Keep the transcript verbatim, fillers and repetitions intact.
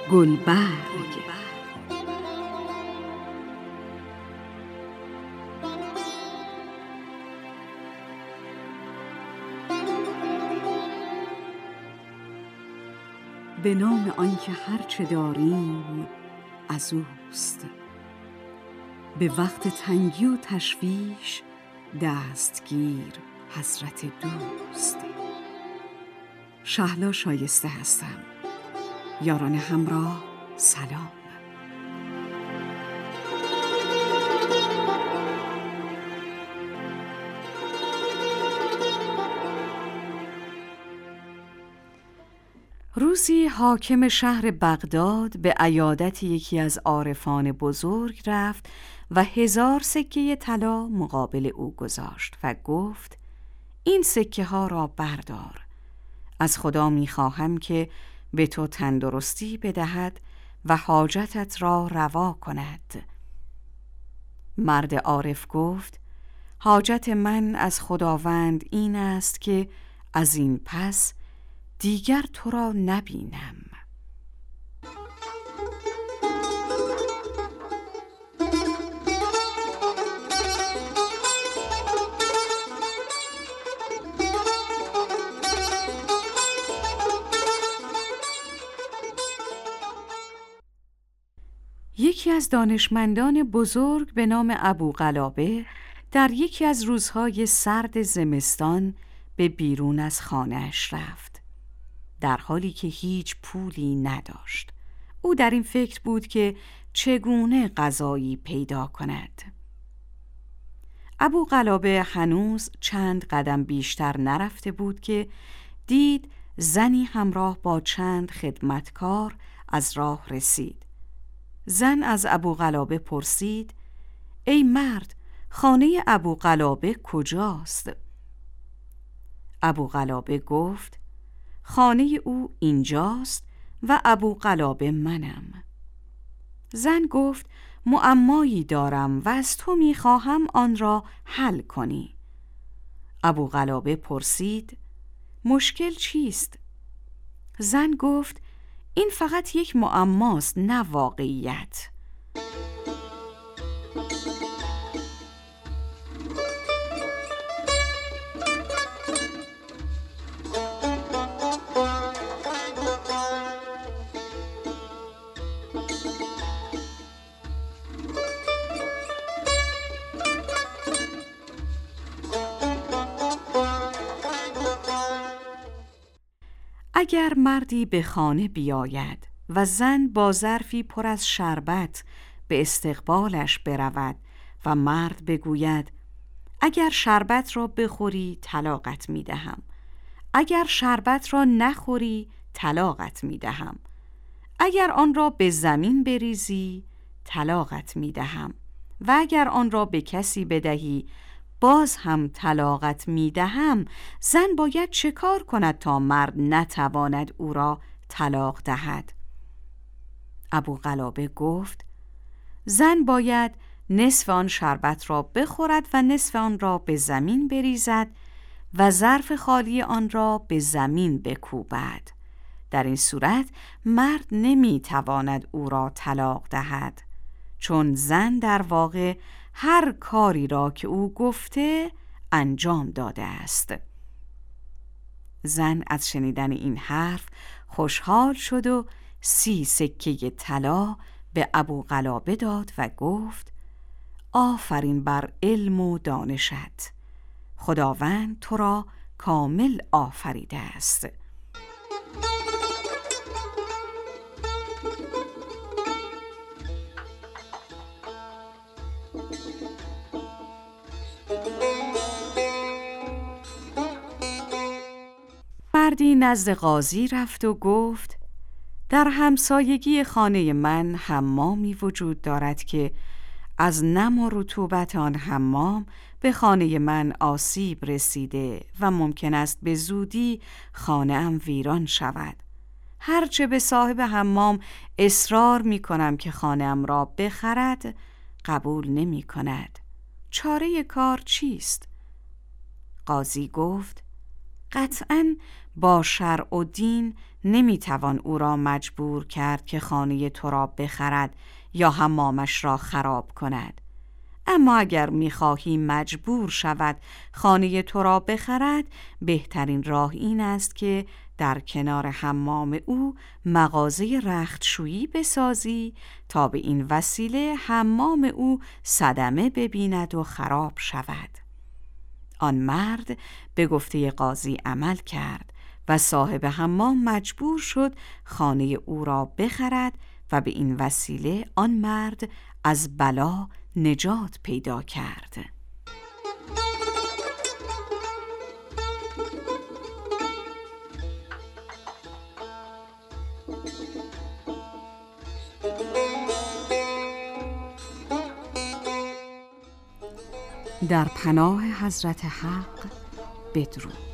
گلبرگ. به نام آنکه هرچه داریم از اوست، به وقت تنگی و تشویش دستگیر حضرت دوست. شهلا شایسته هستم. یاران همراه سلام. روزی حاکم شهر بغداد به عیادت یکی از عارفان بزرگ رفت و هزار سکه طلا مقابل او گذاشت و گفت: این سکه ها را بردار. از خدا می خواهم که به تو تندرستی بدهد و حاجتت را روا کند. مرد عارف گفت: حاجت من از خداوند این است که از این پس دیگر تو را نبینم. یکی از دانشمندان بزرگ به نام ابوقلابه در یکی از روزهای سرد زمستان به بیرون از خانه‌اش رفت، در حالی که هیچ پولی نداشت. او در این فکر بود که چگونه غذایی پیدا کند. ابوقلابه هنوز چند قدم بیشتر نرفته بود که دید زنی همراه با چند خدمتکار از راه رسید. زن از ابوقلابه پرسید: ای مرد، خانه ابوقلابه کجاست؟ ابوقلابه گفت: خانه او اینجاست و ابوقلابه منم. زن گفت: معمایی دارم و از تو میخواهم آن را حل کنی. ابوقلابه پرسید: مشکل چیست؟ زن گفت: این فقط یک معماست، نه واقعیت. اگر مردی به خانه بیاید و زن با ظرفی پر از شربت به استقبالش برود و مرد بگوید: اگر شربت را بخوری طلاقت می دهم، اگر شربت را نخوری طلاقت می دهم، اگر آن را به زمین بریزی طلاقت می دهم و اگر آن را به کسی بدهی باز هم طلاقت می دهم، زن باید چه کار کند تا مرد نتواند او را طلاق دهد؟ ابوقلابه گفت: زن باید نصف آن شربت را بخورد و نصف آن را به زمین بریزد و ظرف خالی آن را به زمین بکوبد. در این صورت مرد نمی تواند او را طلاق دهد، چون زن در واقع هر کاری را که او گفته انجام داده است. زن از شنیدن این حرف خوشحال شد و سی سکه طلا به ابوقلابه داد و گفت: آفرین بر علم و دانشت، خداوند تو را کامل آفریده است. مردی نزد قاضی رفت و گفت: در همسایگی خانه من حمامی وجود دارد که از نم و رطوبت آن حمام به خانه من آسیب رسیده و ممکن است به زودی خانه‌ام ویران شود. هرچه به صاحب حمام اصرار می کنم که خانه‌ام را بخرد قبول نمی کند. چاره کار چیست؟ قاضی گفت: قطعاً با شرع و دین نمیتوان او را مجبور کرد که خانه تو را بخرد یا حمامش را خراب کند. اما اگر می‌خواهی مجبور شود خانه تو را بخرد، بهترین راه این است که در کنار حمام او مغازه رختشویی بسازی تا به این وسیله حمام او صدمه ببیند و خراب شود. آن مرد به گفته قاضی عمل کرد و صاحب حمام مجبور شد خانه او را بخرد و به این وسیله آن مرد از بلا نجات پیدا کرد. در پناه حضرت حق بدرود.